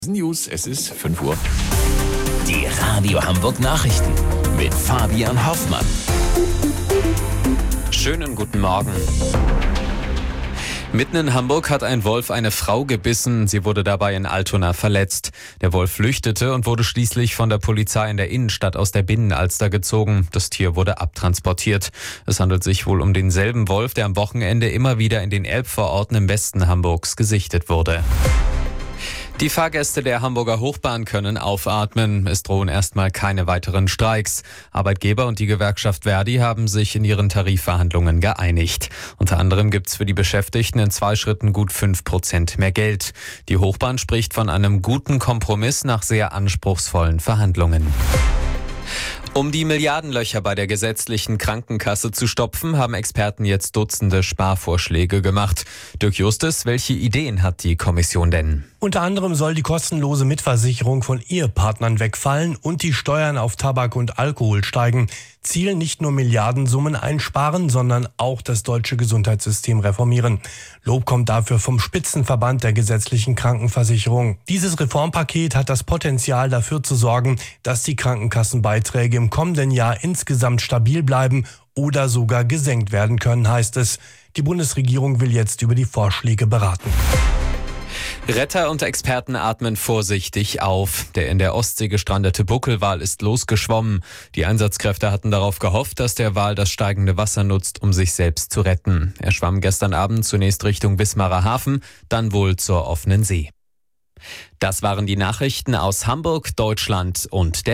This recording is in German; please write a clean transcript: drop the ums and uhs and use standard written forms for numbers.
News, es ist 5 Uhr. Die Radio Hamburg Nachrichten mit Fabian Hoffmann. Schönen guten Morgen. Mitten in Hamburg hat ein Wolf eine Frau gebissen. Sie wurde dabei in Altona verletzt. Der Wolf flüchtete und wurde schließlich von der Polizei in der Innenstadt aus der Binnenalster gezogen. Das Tier wurde abtransportiert. Es handelt sich wohl um denselben Wolf, der am Wochenende immer wieder in den Elbvororten im Westen Hamburgs gesichtet wurde. Die Fahrgäste der Hamburger Hochbahn können aufatmen. Es drohen erstmal keine weiteren Streiks. Arbeitgeber und die Gewerkschaft Verdi haben sich in ihren Tarifverhandlungen geeinigt. Unter anderem gibt's für die Beschäftigten in 2 Schritten gut 5% mehr Geld. Die Hochbahn spricht von einem guten Kompromiss nach sehr anspruchsvollen Verhandlungen. Um die Milliardenlöcher bei der gesetzlichen Krankenkasse zu stopfen, haben Experten jetzt Dutzende Sparvorschläge gemacht. Dirk Justus, welche Ideen hat die Kommission denn? Unter anderem soll die kostenlose Mitversicherung von Ehepartnern wegfallen und die Steuern auf Tabak und Alkohol steigen. Ziel nicht nur Milliardensummen einsparen, sondern auch das deutsche Gesundheitssystem reformieren. Lob kommt dafür vom Spitzenverband der gesetzlichen Krankenversicherung. Dieses Reformpaket hat das Potenzial dafür zu sorgen, dass die Krankenkassenbeiträge im kommenden Jahr insgesamt stabil bleiben oder sogar gesenkt werden können, heißt es. Die Bundesregierung will jetzt über die Vorschläge beraten. Retter und Experten atmen vorsichtig auf. Der in der Ostsee gestrandete Buckelwal ist losgeschwommen. Die Einsatzkräfte hatten darauf gehofft, dass der Wal das steigende Wasser nutzt, um sich selbst zu retten. Er schwamm gestern Abend zunächst Richtung Wismarer Hafen, dann wohl zur offenen See. Das waren die Nachrichten aus Hamburg, Deutschland und der